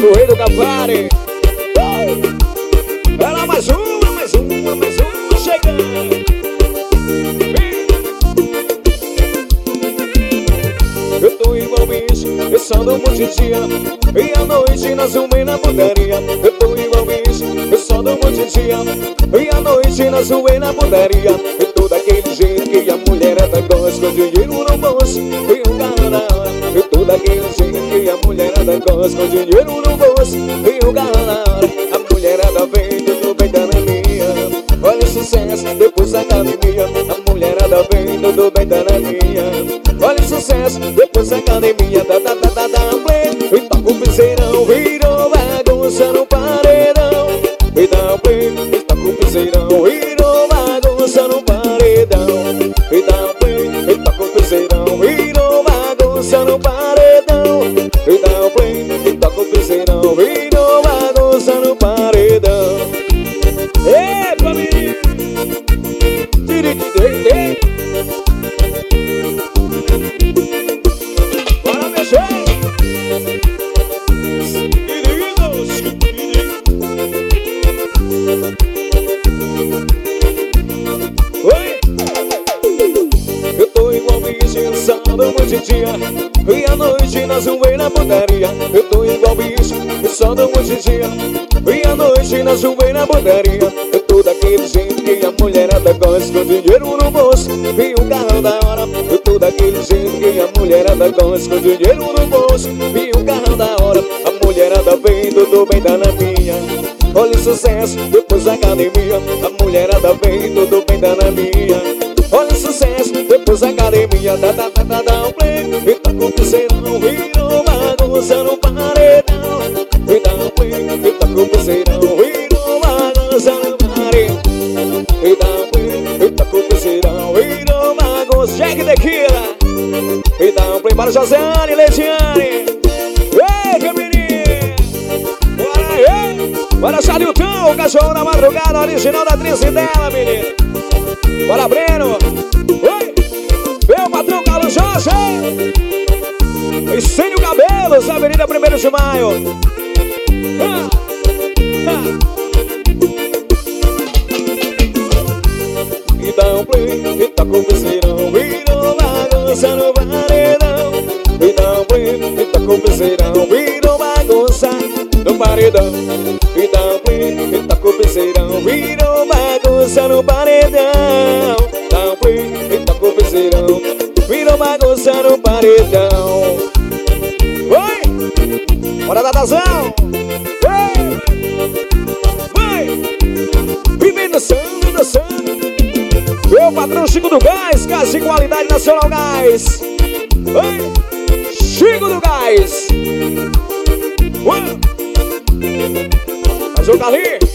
o rei do Capari. Era mais uma chegando. Eu tô igual bicho, pensando um monte de dia, e à noite nós zoei na putaria. Eu tô igual bicho, pensando um monte de dia, e à noite nós zoei na putaria. Eu tô daquele jeito que a mulherada gosta, com dinheiro no bolso e um carro da hora. Eu tô daquele jeito que a mulherada gosta, com dinheiro no bolso e um carro da hora. A mulherada vem, tudo bem da minha. Olha o sucesso, depois da academia. A mulherada vem, tudo bem da minha. Olha o sucesso, depois da academia. Da play. E toca o piseirão, virou bagunça no paredão. E dá play, e toca o piseirão, virou bagunça no paredão. E dá play, e toca o piseirão, virou bagunça no paredão. E dá play, e toca o piseirão, virou bagunça no paredão. Epa, menino! Bora mexer! Oi! Eu tô igual bicho, sábado, noite e dia, e à noite nós zoei na putaria. Eu tô igual bicho, sábado, noite e dia, e à noite nós zoei na putaria. Eu tô daquele jeito que a mulherada gosta, com dinheiro no bolso e um carro da hora. Eu tô daquele jeito que a mulherada gosta, com dinheiro no bolso e um carro da hora. A mulherada vem, tudo bem da minha. Olha o sucesso, depois da academia. A mulherada vem, tudo bem da minha. Olha o sucesso, depois da academia. Da play, e tá com o piseirão, virou bagunça no paredão. E dá play, e tá com o piseirão, virou bagunça no paredão. E dá play, e tá com o piseirão, virou bagunça. Jack Tequila. E dá play para Josiane, Leidiane. Ei, Camirinha. Bora aí. Bora, Charlton, o cachorro da madrugada, original da atriz dela, menina. Bora, Breno. Oi. Meu patrão Carlos Jorge. Incêndio Cabelos, Avenida 1º de Maio. E dá um play, e tá com o piseirão, virou bagunça no paredão. E dá um play, e tá com o piseirão, virou bagunça no paredão. E dá um play, e tá com o piseirão, virou bagunça no paredão. Dá um play, e tá com o piseirão, virou bagunça no paredão. Oi! Bora, Dadazão! Vai! Vem dançando, dançando. Meu patrão Chico do Gás, gás de qualidade nacional gás. Oi! Chico do Gás. Faz o Carlinhos.